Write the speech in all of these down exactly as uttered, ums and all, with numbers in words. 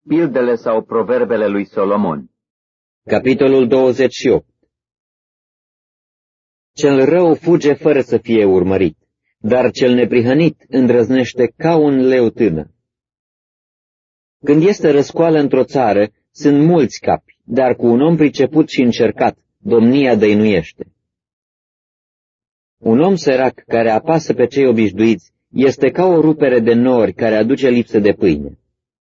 Pildele sau proverbele lui Solomon. Capitolul douăzeci și opt. Cel rău fuge fără să fie urmărit, dar cel neprihănit îndrăznește ca un leu tânăr. Când este răscoală într-o țară, sunt mulți capi, dar cu un om priceput și încercat, domnia dăinuiește. Un om sărac care apasă pe cei obișnuiți este ca o rupere de nori care aduce lipsă de pâine.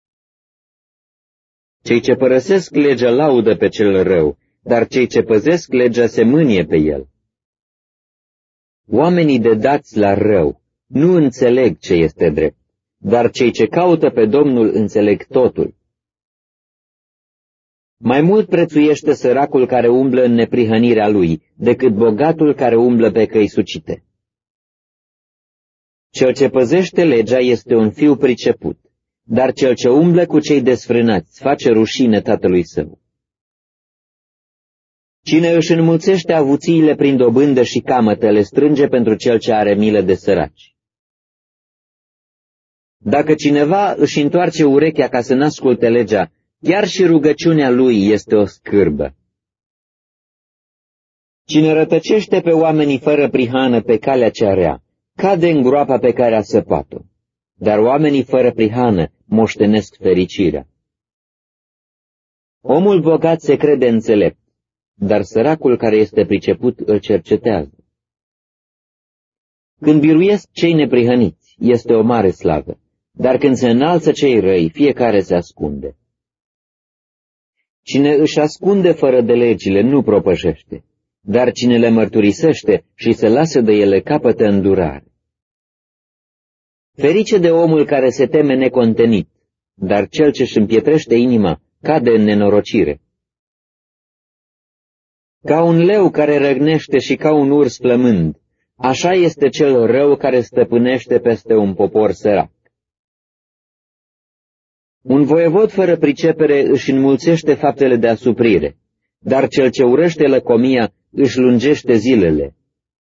Cei ce părăsesc legea laudă pe cel rău, dar cei ce păzesc legea se mânie pe el. Oamenii de dați la rău nu înțeleg ce este drept, dar cei ce caută pe Domnul înțeleg totul. Mai mult prețuiește săracul care umblă în neprihănirea lui, decât bogatul care umblă pe căi sucite. Cel ce păzește legea este un fiu priceput, dar cel ce umblă cu cei desfrânați face rușine tatălui său. Cine își înmulțește avuțiile prin dobândă și camătă le strânge pentru cel ce are milă de săraci. Dacă cineva își întoarce urechea ca să n-asculte legea, chiar și rugăciunea lui este o scârbă. Cine rătăcește pe oamenii fără prihană pe calea cea rea, cade în groapa pe care a săpat-o, dar oamenii fără prihană moștenesc fericirea. Omul bogat se crede înțelept, dar săracul care este priceput îl cercetează. Când biruiesc cei neprihăniți, este o mare slavă, dar când se înalță cei răi, fiecare se ascunde. Cine își ascunde fără de legile nu propășește, dar cine le mărturisește și se lasă de ele capătă îndurare. Ferice de omul care se teme necontenit, dar cel ce-și împietrește inima cade în nenorocire. Ca un leu care răgnește și ca un urs flămând, așa este cel rău care stăpânește peste un popor sărac. Un voievod fără pricepere își înmulțește faptele de asuprire, dar cel ce urăște lăcomia își lungește zilele.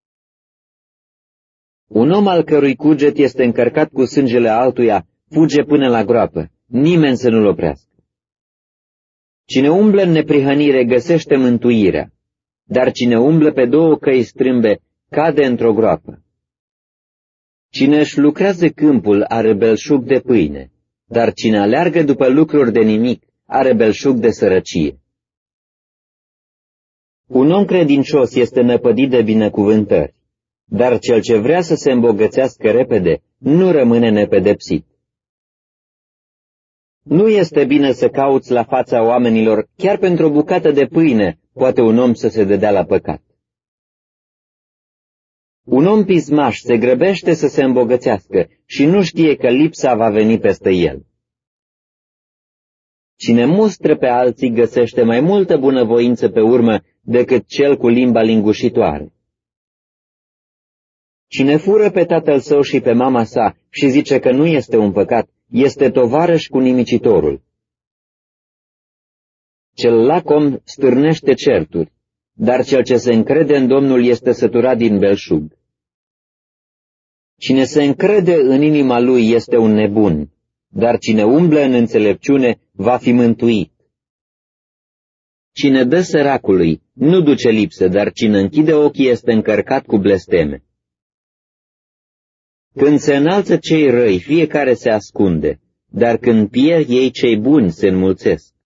Un om al cărui cuget este încărcat cu sângele altuia fuge până la groapă, nimeni să nu-l oprească. Cine umblă în neprihănire găsește mântuirea, dar cine umblă pe două căi strâmbe cade într-o groapă. Cine își lucrează câmpul are belșug de pâine, dar cine aleargă după lucruri de nimic are belșug de sărăcie. Un om credincios este năpădit de binecuvântări, dar cel ce vrea să se îmbogățească repede nu rămâne nepedepsit. Nu este bine să cauți la fața oamenilor, chiar pentru o bucată de pâine poate un om să se dedea la păcat. Un om pismaș se grăbește să se îmbogățească și nu știe că lipsa va veni peste el. Cine mustră pe alții găsește mai multă bunăvoință pe urmă decât cel cu limba lingușitoare. Cine fură pe tatăl său și pe mama sa și zice că nu este un păcat, este tovarăș cu nimicitorul. Cel lacom stârnește certuri, dar cel ce se încrede în Domnul este săturat din belșug. Cine se încrede în inima lui este un nebun, dar cine umblă în înțelepciune va fi mântuit. Cine dă săracului nu duce lipsă, dar cine închide ochii este încărcat cu blesteme. Când se înalță cei răi, fiecare se ascunde, dar când pierd ei cei buni se înmulțesc.